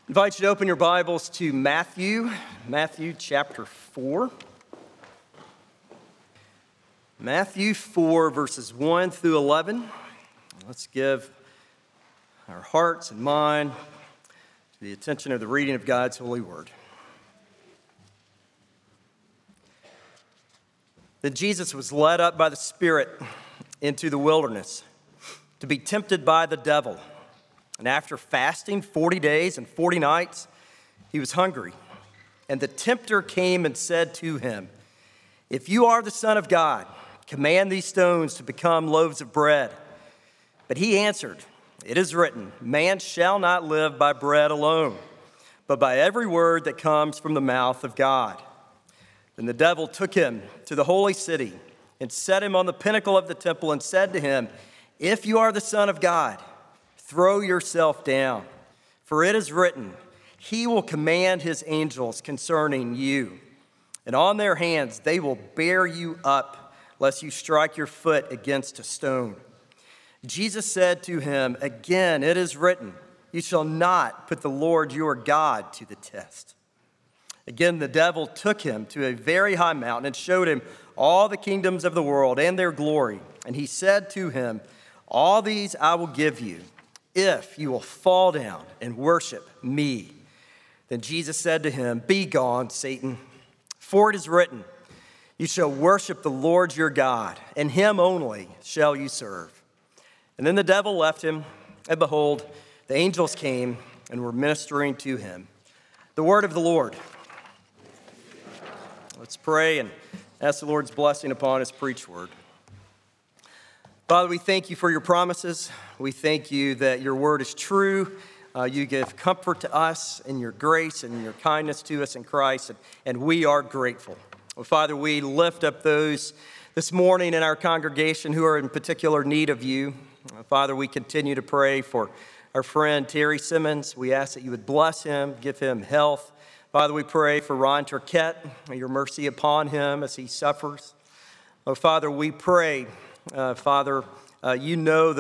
I invite you to open your Bibles to Matthew chapter 4. Matthew 4, verses 1 through 11. Let's give our hearts and mind to the attention of the reading of God's holy word. Then Jesus was led up by the Spirit into the wilderness to be tempted by the devil. And after fasting 40 days and 40 nights, he was hungry. And the tempter came and said to him, "If you are the Son of God, command these stones to become loaves of bread." But he answered, "It is written, man shall not live by bread alone, but by every word that comes from the mouth of God." Then the devil took him to the holy city and set him on the pinnacle of the temple and said to him, "If you are the Son of God, throw yourself down, for it is written, he will command his angels concerning you, and on their hands they will bear you up, lest you strike your foot against a stone." Jesus said to him, "Again, it is written, you shall not put the Lord your God to the test." Again, the devil took him to a very high mountain and showed him all the kingdoms of the world and their glory. And he said to him, "All these I will give you, if you will fall down and worship me." Then Jesus said to him, "Be gone, Satan, for it is written, you shall worship the Lord your God, and him only shall you serve." And then the devil left him, and behold, the angels came and were ministering to him. The word of the Lord. Let's pray and ask the Lord's blessing upon his preached word. Father, we thank you for your promises. We thank you that your word is true. You give comfort to us in your grace and your kindness to us in Christ, and we are grateful. Well, Father, we lift up those this morning in our congregation who are in particular need of you. Father, we continue to pray for our friend Terry Simmons. We ask that you would bless him, give him health. Father, we pray for Ron Turquette, your mercy upon him as he suffers. Oh, Father, we pray, Father, you know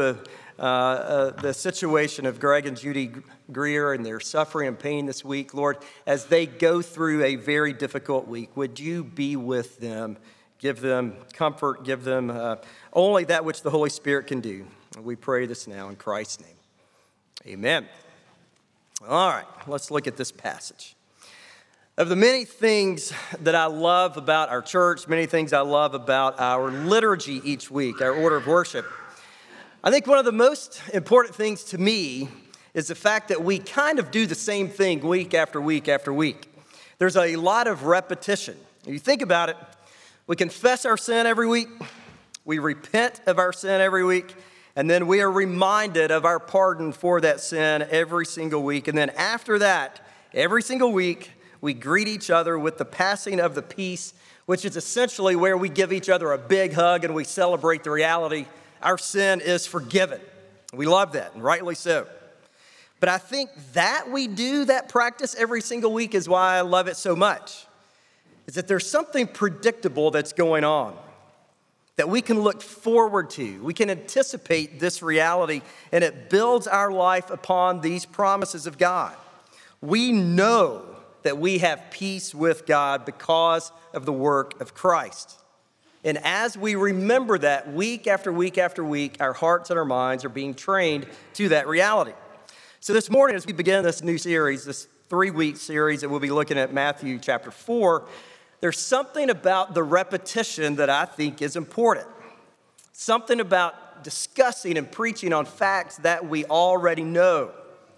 the situation of Greg and Judy Greer and their suffering and pain this week. Lord, as they go through a very difficult week, would you be with them, give them comfort, give them only that which the Holy Spirit can do. We pray this now in Christ's name. Amen. All right, let's look at this passage. Of the many things that I love about our church, many things I love about our liturgy each week, our order of worship, I think one of the most important things to me is the fact that we kind of do the same thing week after week after week. There's a lot of repetition. If you think about it, we confess our sin every week, we repent of our sin every week, and then we are reminded of our pardon for that sin every single week. And then after that, every single week, we greet each other with the passing of the peace, which is essentially where we give each other a big hug and we celebrate the reality our sin is forgiven. We love that, and rightly so. But I think that we do that practice every single week is why I love it so much, is that there's something predictable that's going on that we can look forward to. We can anticipate this reality, and it builds our life upon these promises of God. We know that we have peace with God because of the work of Christ. And as we remember that week after week after week, our hearts and our minds are being trained to that reality. So this morning, as we begin this new series, this 3-week series that we'll be looking at Matthew chapter 4, there's something about the repetition that I think is important. Something about discussing and preaching on facts that we already know.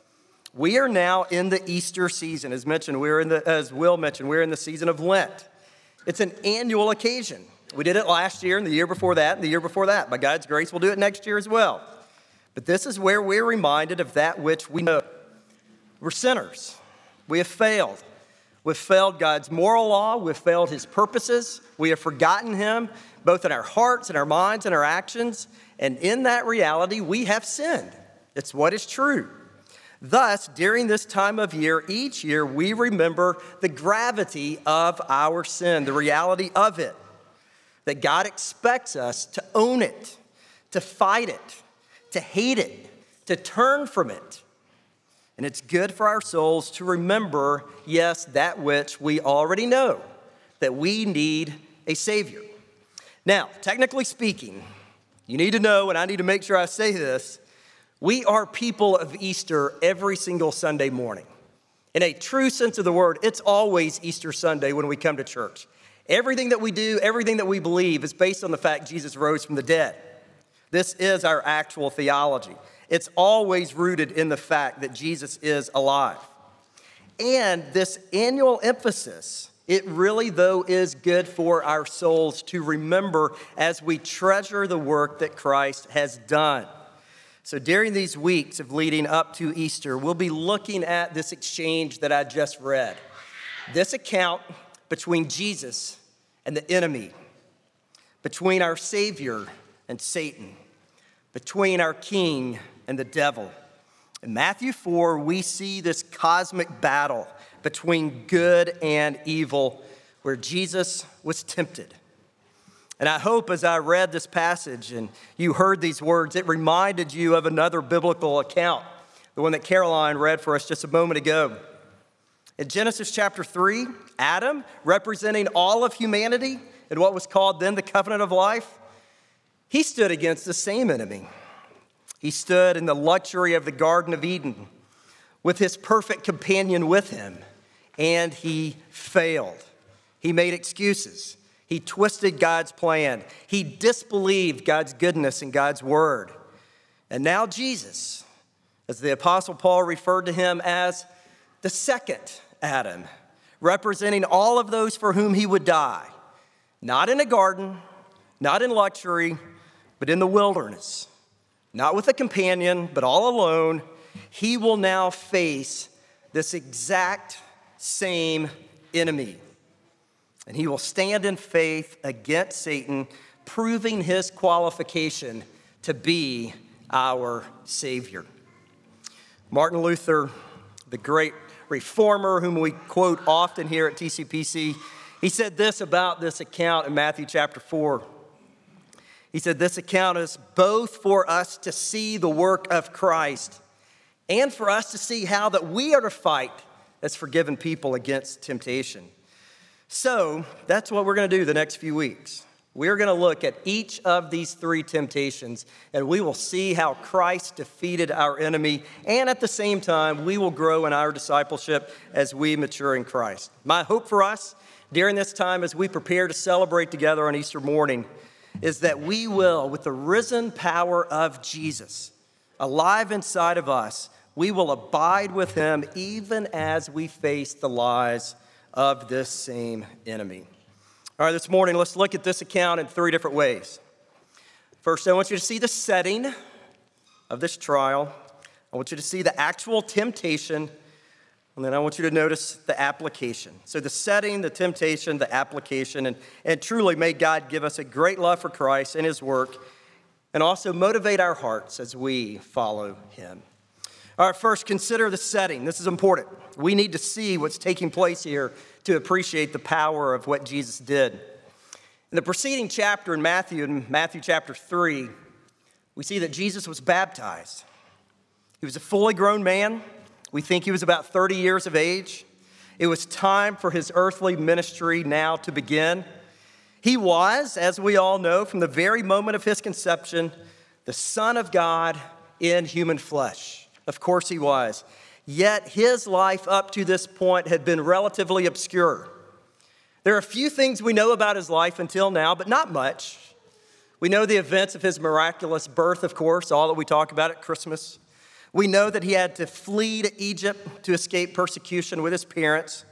We are now in the Easter season. As Will mentioned, we're in the season of Lent. It's an annual occasion. We did it last year and the year before that and the year before that. By God's grace, we'll do it next year as well. But this is where we're reminded of that which we know. We're sinners. We have failed. We've failed God's moral law. We've failed his purposes. We have forgotten him, both in our hearts and our minds and our actions. And in that reality, we have sinned. It's what is true. Thus, during this time of year, each year, we remember the gravity of our sin, the reality of it, that God expects us to own it, to fight it, to hate it, to turn from it. And it's good for our souls to remember, yes, that which we already know, that we need a Savior. Now, technically speaking, you need to know, and I need to make sure I say this, we are people of Easter every single Sunday morning. In a true sense of the word, it's always Easter Sunday when we come to church. Everything that we do, everything that we believe is based on the fact Jesus rose from the dead. This is our actual theology. It's always rooted in the fact that Jesus is alive. And this annual emphasis, it really, though, is good for our souls to remember as we treasure the work that Christ has done. So during these weeks of leading up to Easter, we'll be looking at this exchange that I just read. This account between Jesus and the enemy, between our Savior and Satan, between our King and the devil. In Matthew 4, we see this cosmic battle between good and evil where Jesus was tempted. And I hope as I read this passage and you heard these words, it reminded you of another biblical account, the one that Caroline read for us just a moment ago. In Genesis chapter 3, Adam, representing all of humanity in what was called then the covenant of life, he stood against the same enemy. He stood in the luxury of the Garden of Eden with his perfect companion with him, and he failed. He made excuses. He twisted God's plan. He disbelieved God's goodness and God's word. And now Jesus, as the Apostle Paul referred to him as the second Adam, representing all of those for whom he would die, not in a garden, not in luxury, but in the wilderness, not with a companion, but all alone. He will now face this exact same enemy. And he will stand in faith against Satan, proving his qualification to be our Savior. Martin Luther, the great reformer whom we quote often here at TCPC, he said this about this account in Matthew chapter 4. He said, this account is both for us to see the work of Christ and for us to see how that we are to fight as forgiven people against temptation. So that's what we're going to do the next few weeks. We're going to look at each of these three temptations, and we will see how Christ defeated our enemy, and at the same time, we will grow in our discipleship as we mature in Christ. My hope for us during this time as we prepare to celebrate together on Easter morning is that we will, with the risen power of Jesus alive inside of us, we will abide with him even as we face the lies of this same enemy. All right, this morning, let's look at this account in three different ways. First, I want you to see the setting of this trial. I want you to see the actual temptation, and then I want you to notice the application. So the setting, the temptation, the application, and truly may God give us a great love for Christ and his work, and also motivate our hearts as we follow him. All right, first, consider the setting. This is important. We need to see what's taking place here to appreciate the power of what Jesus did. In the preceding chapter in Matthew chapter 3, we see that Jesus was baptized. He was a fully grown man. We think he was about 30 years of age. It was time for his earthly ministry now to begin. He was, as we all know, from the very moment of his conception, the Son of God in human flesh. Of course he was. Yet his life up to this point had been relatively obscure. There are a few things we know about his life until now, but not much. We know the events of his miraculous birth, of course, all that we talk about at Christmas. We know that he had to flee to Egypt to escape persecution with his parents.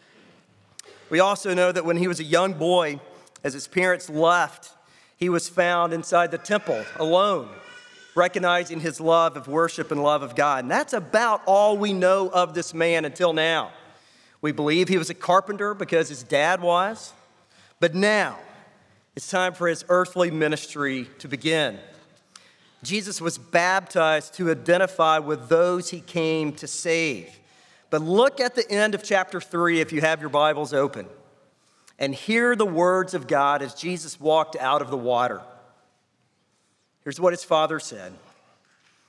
We also know that when he was a young boy, as his parents left, he was found inside the temple alone, recognizing his love of worship and love of God. And that's about all we know of this man until now. We believe he was a carpenter because his dad was. But now, it's time for his earthly ministry to begin. Jesus was baptized to identify with those he came to save. But look at the end of chapter 3 if you have your Bibles open, and hear the words of God as Jesus walked out of the water. Here's what his father said.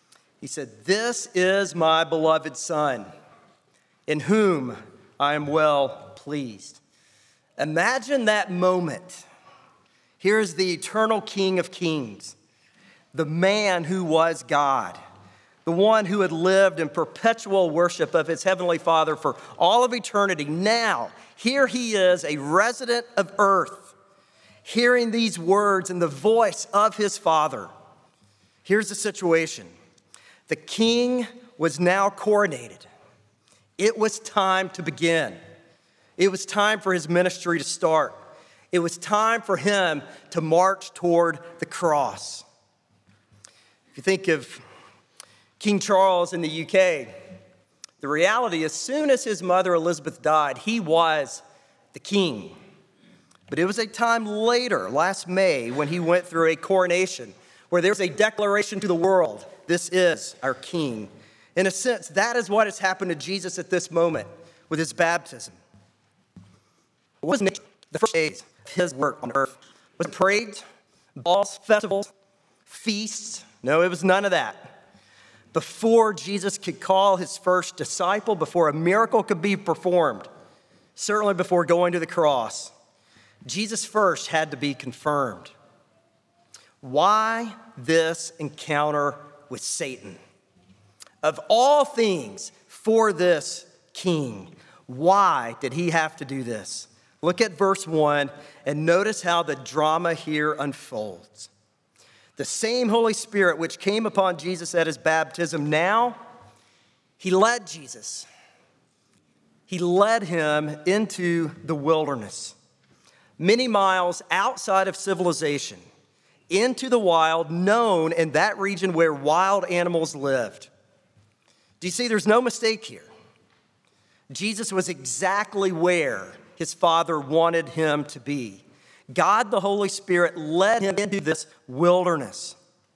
He said, "This is my beloved Son, in whom I am well pleased." Imagine that moment. Here's the eternal King of Kings, the man who was God, the one who had lived in perpetual worship of his heavenly Father for all of eternity. Now, here he is, a resident of earth, hearing these words in the voice of his Father. Here's the situation. The king was now coronated. It was time to begin. It was time for his ministry to start. It was time for him to march toward the cross. If you think of King Charles in the UK, the reality, as soon as his mother Elizabeth died, he was the king. But it was a time later, last May, when he went through a coronation, where there was a declaration to the world, "This is our king." In a sense, that is what has happened to Jesus at this moment with his baptism. What was the first days of his work on earth? Was it parades, balls, festivals, feasts? No, it was none of that. Before Jesus could call his first disciple, before a miracle could be performed, certainly before going to the cross, Jesus first had to be confirmed. Why this encounter with Satan? Of all things for this king, why did he have to do this? Look at verse 1 and notice how the drama here unfolds. The same Holy Spirit which came upon Jesus at his baptism, now he led Jesus. He led him into the wilderness, many miles outside of civilization, into the wild, known in that region where wild animals lived. Do you see, there's no mistake here. Jesus was exactly where his Father wanted him to be. God, the Holy Spirit, led him into this wilderness.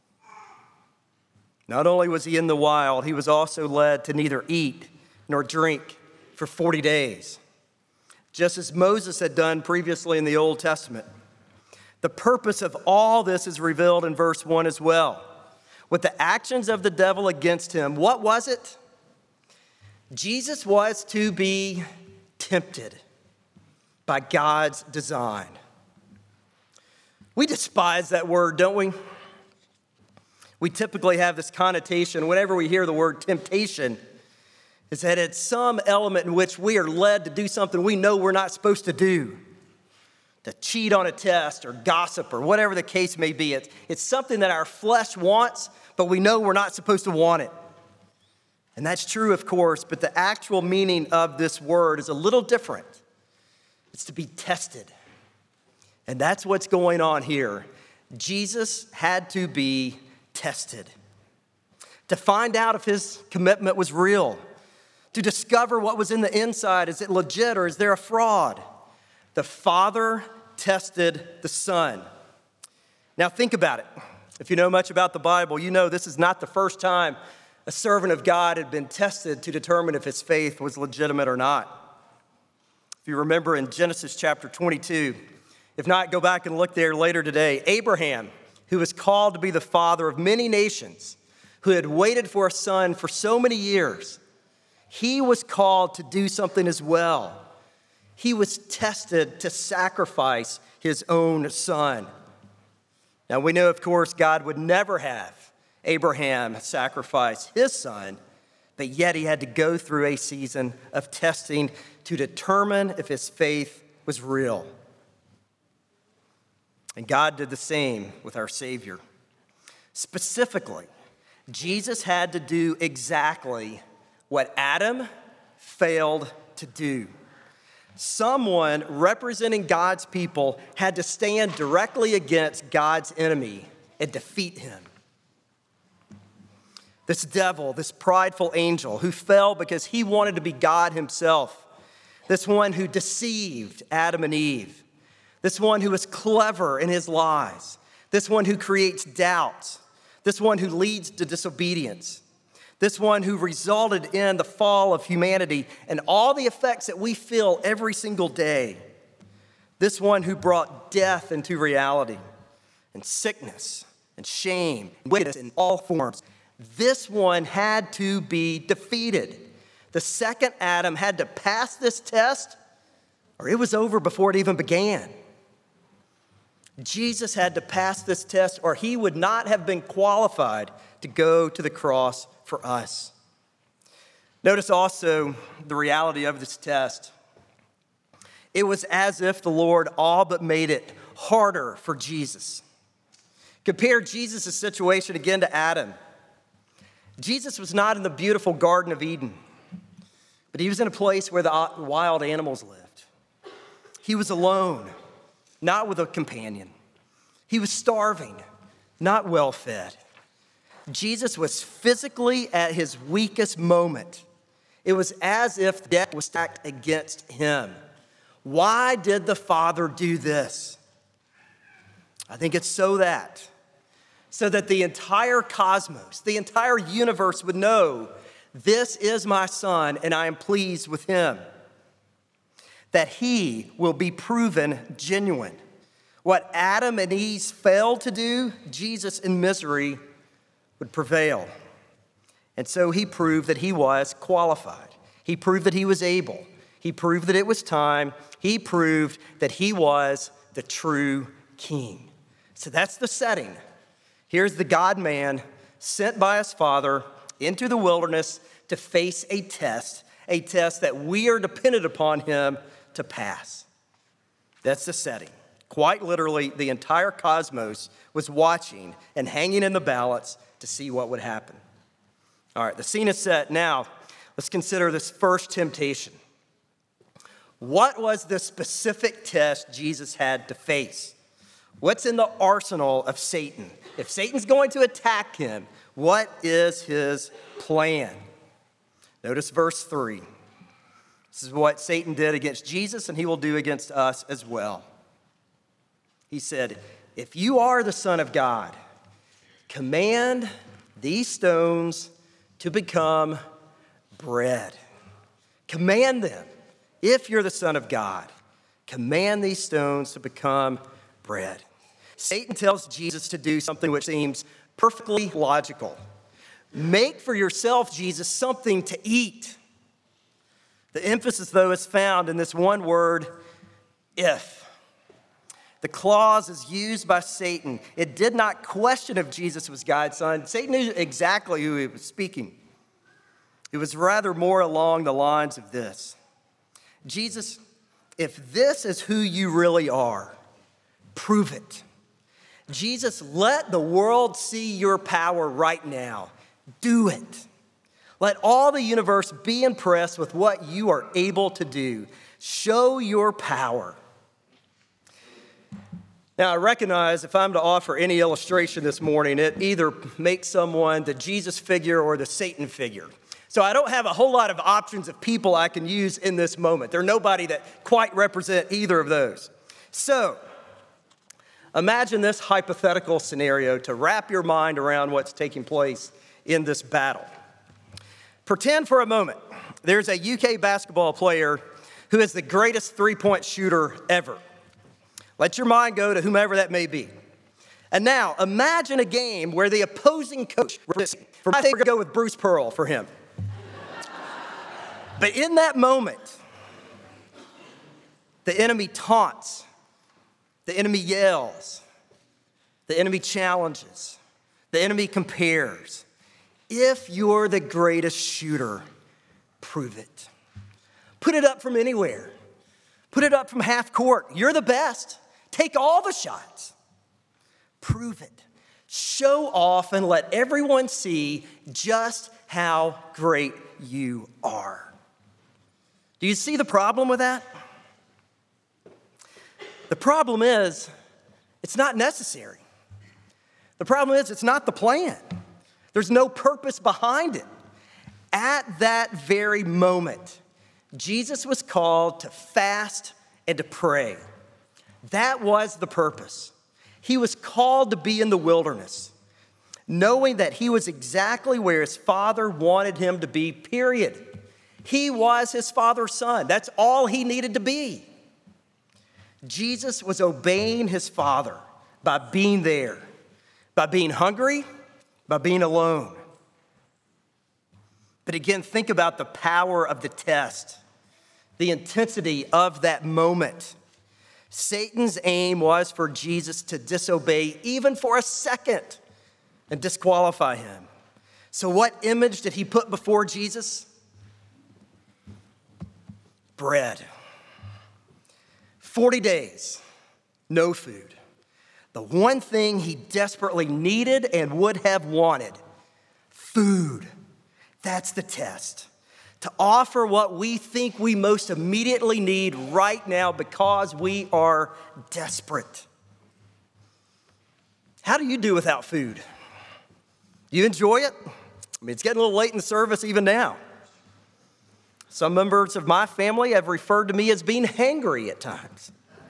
Not only was he in the wild, he was also led to neither eat nor drink for 40 days, just as Moses had done previously in the Old Testament. The purpose of all this is revealed in verse 1 as well. With the actions of the devil against him, what was it? Jesus was to be tempted by God's design. We despise that word, don't we? We typically have this connotation whenever we hear the word temptation, is that it's some element in which we are led to do something we know we're not supposed to do, to cheat on a test or gossip or whatever the case may be. It's something that our flesh wants, but we know we're not supposed to want it. And that's true, of course, but the actual meaning of this word is a little different. It's to be tested. And that's what's going on here. Jesus had to be tested to find out if his commitment was real, to discover what was in the inside. Is it legit or is there a fraud? The Father tested the Son. Now think about it. If you know much about the Bible, you know this is not the first time a servant of God had been tested to determine if his faith was legitimate or not. If you remember in Genesis chapter 22, if not, go back and look there later today. Abraham, who was called to be the father of many nations, who had waited for a son for so many years, he was called to do something as well. He was tested to sacrifice his own son. Now we know, of course, God would never have Abraham sacrifice his son, but yet he had to go through a season of testing to determine if his faith was real. And God did the same with our Savior. Specifically, Jesus had to do exactly what Adam failed to do. Someone representing God's people had to stand directly against God's enemy and defeat him. This devil, this prideful angel who fell because he wanted to be God himself. This one who deceived Adam and Eve. This one who is clever in his lies. This one who creates doubts. This one who leads to disobedience. This one who resulted in the fall of humanity and all the effects that we feel every single day. This one who brought death into reality and sickness and shame and wickedness in all forms. This one had to be defeated. The second Adam had to pass this test, or it was over before it even began. Jesus had to pass this test, or he would not have been qualified to go to the cross for us. Notice also the reality of this test. It was as if the Lord all but made it harder for Jesus. Compare Jesus' situation again to Adam. Jesus was not in the beautiful Garden of Eden, but he was in a place where the wild animals lived. He was alone, not with a companion. He was starving, not well-fed. Jesus was physically at his weakest moment. It was as if death was stacked against him. Why did the Father do this? I think it's so that the entire cosmos, the entire universe would know, this is my Son and I am pleased with him. That he will be proven genuine. What Adam and Eve failed to do, Jesus in misery would prevail. And so he proved that he was qualified. He proved that he was able. He proved that it was time. He proved that he was the true king. So that's the setting. Here's the God-man sent by his Father into the wilderness to face a test that we are dependent upon him to pass. That's the setting. Quite literally, the entire cosmos was watching and hanging in the balance to see what would happen. All right, the scene is set. Now, let's consider this first temptation. What was the specific test Jesus had to face? What's in the arsenal of Satan? If Satan's going to attack him, what is his plan? Notice verse 3. This is what Satan did against Jesus, and he will do against us as well. He said, if you are the Son of God, command these stones to become bread. Command them. If you're the Son of God, command these stones to become bread. Satan tells Jesus to do something which seems perfectly logical. Make for yourself, Jesus, something to eat. The emphasis, though, is found in this one word, if. The clause is used by Satan. It did not question if Jesus was God's son. Satan knew exactly who he was speaking. It was rather more along the lines of this. Jesus, if this is who you really are, prove it. Jesus, let the world see your power right now. Do it. Let all the universe be impressed with what you are able to do. Show your power. Now, I recognize if I'm to offer any illustration this morning, it either makes someone the Jesus figure or the Satan figure. So I don't have a whole lot of options of people I can use in this moment. There's nobody that quite represent either of those. So imagine this hypothetical scenario to wrap your mind around what's taking place in this battle. Pretend for a moment there's a UK basketball player who is the greatest three-point shooter ever. Let your mind go to whomever that may be. And now imagine a game where the opposing coach, I think we're going to go with Bruce Pearl for him. But in that moment, the enemy taunts, the enemy yells, the enemy challenges, the enemy compares. If you're the greatest shooter, prove it. Put it up from anywhere. Put it up from half court. You're the best. Take all the shots. Prove it. Show off and let everyone see just how great you are. Do you see the problem with that? The problem is, it's not necessary. The problem is, it's not the plan. There's no purpose behind it. At that very moment, Jesus was called to fast and to pray. That was the purpose. He was called to be in the wilderness, knowing that he was exactly where his Father wanted him to be, period. He was his Father's son. That's all he needed to be. Jesus was obeying his Father by being there, by being hungry, by being alone. But again, think about the power of the test, the intensity of that moment. Satan's aim was for Jesus to disobey even for a second and disqualify him. So what image did he put before Jesus? Bread. 40 days, no food. The one thing he desperately needed and would have wanted, food. That's the test. To offer what we think we most immediately need right now because we are desperate. How do you do without food? You enjoy it? I mean, it's getting a little late in the service even now. Some members of my family have referred to me as being hangry at times.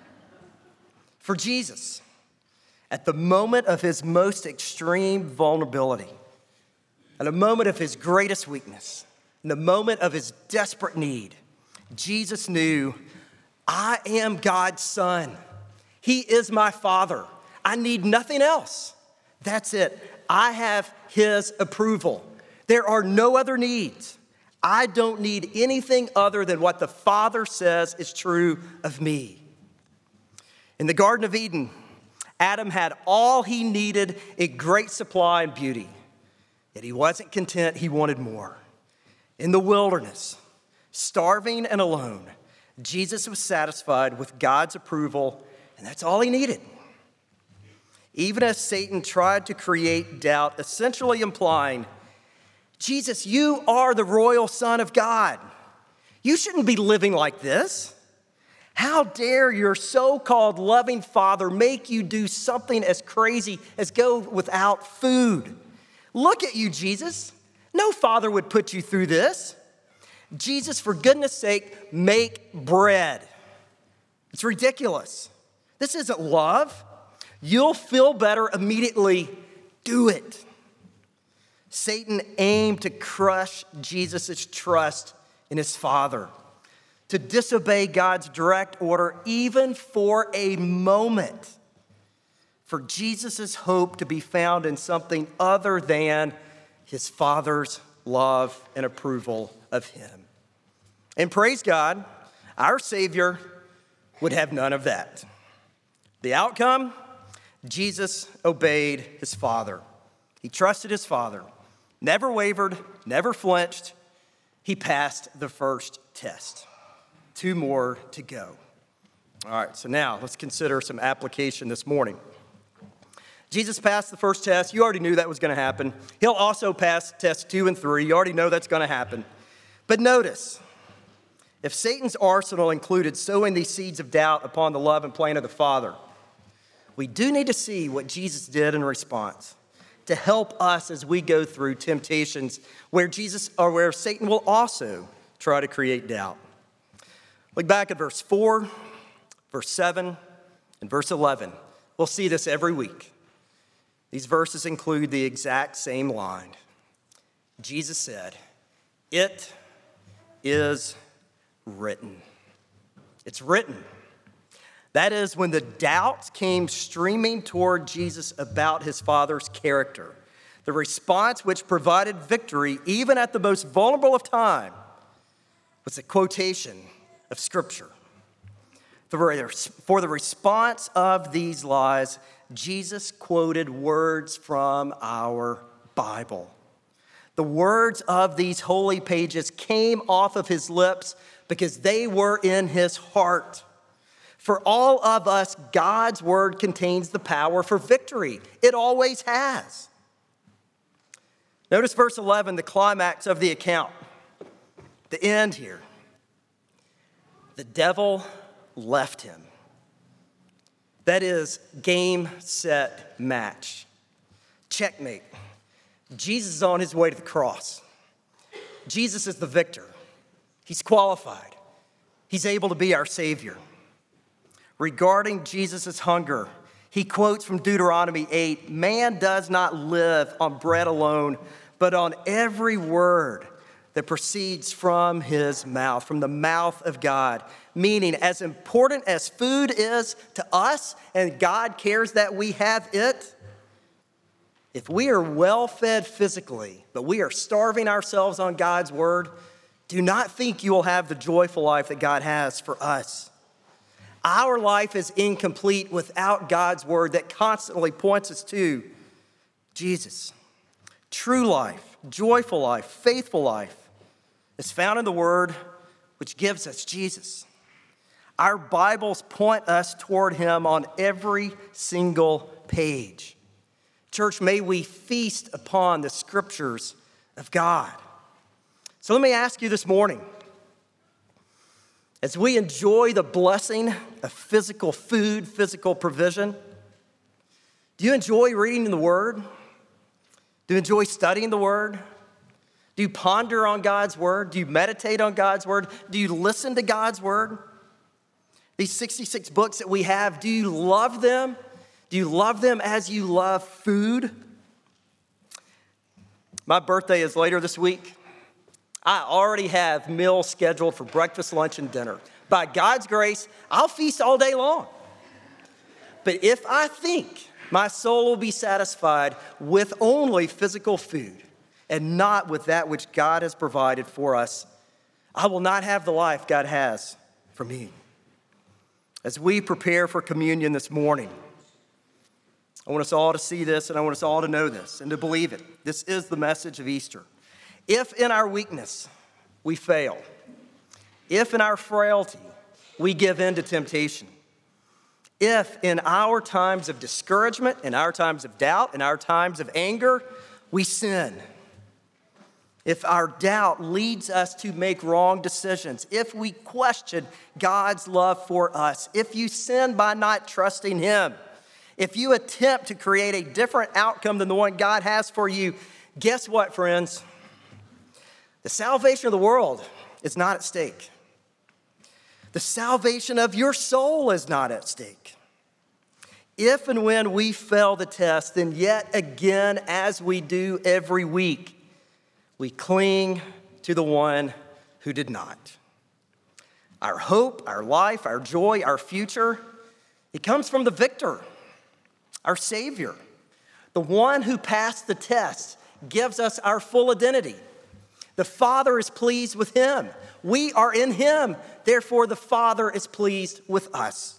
For Jesus, at the moment of his most extreme vulnerability, at a moment of his greatest weakness, in the moment of his desperate need, Jesus knew, I am God's son. He is my Father. I need nothing else. That's it. I have his approval. There are no other needs. I don't need anything other than what the Father says is true of me. In the Garden of Eden, Adam had all he needed in great supply and beauty. Yet he wasn't content, he wanted more. In the wilderness, starving and alone, Jesus was satisfied with God's approval, and that's all he needed. Even as Satan tried to create doubt, essentially implying, Jesus, you are the royal Son of God. You shouldn't be living like this. How dare your so-called loving Father make you do something as crazy as go without food? Look at you, Jesus. No father would put you through this. Jesus, for goodness sake, make bread. It's ridiculous. This isn't love. You'll feel better immediately. Do it. Satan aimed to crush Jesus' trust in his Father, to disobey God's direct order even for a moment, for Jesus' hope to be found in something other than his Father's love and approval of him. And praise God, our Savior would have none of that. The outcome, Jesus obeyed his Father. He trusted his Father, never wavered, never flinched. He passed the first test. 2 more to go. All right, so now let's consider some application this morning. Jesus passed the first test. You already knew that was going to happen. He'll also pass tests 2 and 3. You already know that's going to happen. But notice, if Satan's arsenal included sowing these seeds of doubt upon the love and plan of the Father, we do need to see what Jesus did in response to help us as we go through temptations where Satan will also try to create doubt. Look back at verse 4, verse 7, and verse 11. We'll see this every week. These verses include the exact same line. Jesus said, "It is written." It's written. That is, when the doubts came streaming toward Jesus about his Father's character, the response which provided victory even at the most vulnerable of time was a quotation of Scripture. For the response of these lies, Jesus quoted words from our Bible. The words of these holy pages came off of his lips because they were in his heart. For all of us, God's word contains the power for victory. It always has. Notice verse 11, the climax of the account, the end here. The devil left him. That is, game, set, match. Checkmate. Jesus is on his way to the cross. Jesus is the victor. He's qualified. He's able to be our Savior. Regarding Jesus' hunger, he quotes from Deuteronomy 8, "Man does not live on bread alone, but on every word that proceeds from his mouth, from the mouth of God." Meaning, as important as food is to us, and God cares that we have it, If we are well fed physically, but we are starving ourselves on God's word, do not think you will have the joyful life that God has for us. Our life is incomplete without God's word that constantly points us to Jesus. True life, joyful life, faithful life is found in the word which gives us Jesus. Our Bibles point us toward him on every single page. Church, may we feast upon the scriptures of God. So let me ask you this morning, as we enjoy the blessing of physical food, physical provision, do you enjoy reading the Word? Do you enjoy studying the Word? Do you ponder on God's Word? Do you meditate on God's Word? Do you listen to God's Word? These 66 books that we have, do you love them? Do you love them as you love food? My birthday is later this week. I already have meals scheduled for breakfast, lunch, and dinner. By God's grace, I'll feast all day long. But if I think my soul will be satisfied with only physical food and not with that which God has provided for us, I will not have the life God has for me. As we prepare for communion this morning, I want us all to see this, and I want us all to know this and to believe it. This is the message of Easter. If in our weakness we fail, if in our frailty we give in to temptation, if in our times of discouragement, in our times of doubt, in our times of anger, we sin, if our doubt leads us to make wrong decisions, if we question God's love for us, if you sin by not trusting him, if you attempt to create a different outcome than the one God has for you, guess what, friends? The salvation of the world is not at stake. The salvation of your soul is not at stake. If and when we fail the test, then yet again, as we do every week, we cling to the one who did not. Our hope, our life, our joy, our future, it comes from the victor, our Savior. The one who passed the test gives us our full identity. The Father is pleased with him. We are in him. Therefore, the Father is pleased with us.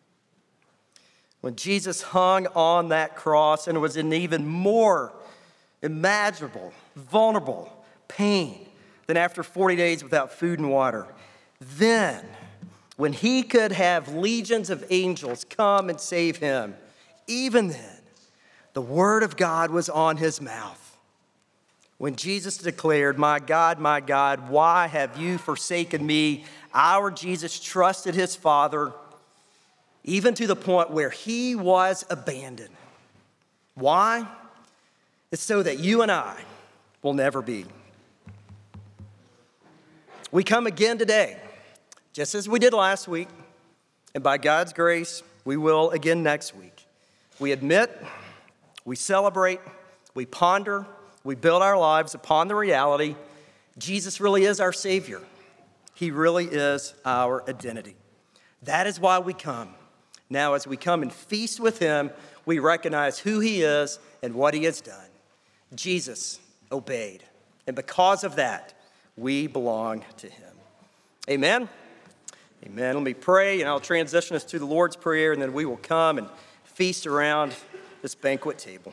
When Jesus hung on that cross and was in even more imaginable, vulnerable pain than after 40 days without food and water, then, when he could have legions of angels come and save him, even then, the word of God was on his mouth. When Jesus declared, my God, why have you forsaken me?" Our Jesus trusted his Father, even to the point where he was abandoned. Why? It's so that you and I will never be. We come again today, just as we did last week, and by God's grace, we will again next week. We admit, we celebrate, we ponder, we build our lives upon the reality Jesus really is our Savior. He really is our identity. That is why we come. Now, as we come and feast with him, we recognize who he is and what he has done. Jesus obeyed, and because of that, we belong to him. Amen? Amen. Let me pray, and I'll transition us to the Lord's Prayer, and then we will come and feast around this banquet table.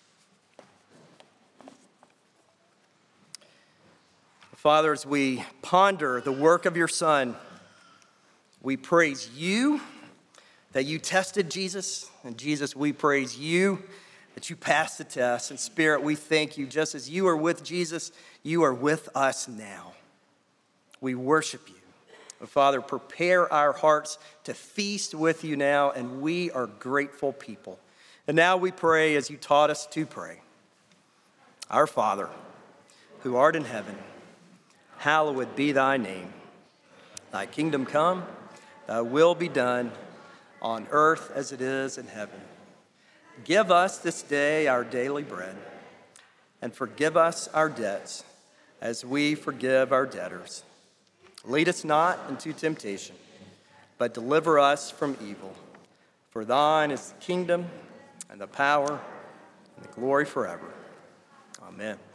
Father, as we ponder the work of your Son, we praise you that you tested Jesus. And Jesus, we praise you that you passed the test. And Spirit, we thank you. Just as you are with Jesus, you are with us now. We worship you. And Father, prepare our hearts to feast with you now, and we are grateful people. And now we pray as you taught us to pray. Our Father, who art in heaven, hallowed be thy name. Thy kingdom come, thy will be done on earth as it is in heaven. Give us this day our daily bread, and forgive us our debts as we forgive our debtors. Lead us not into temptation, but deliver us from evil. For thine is the kingdom and the power and the glory forever. Amen.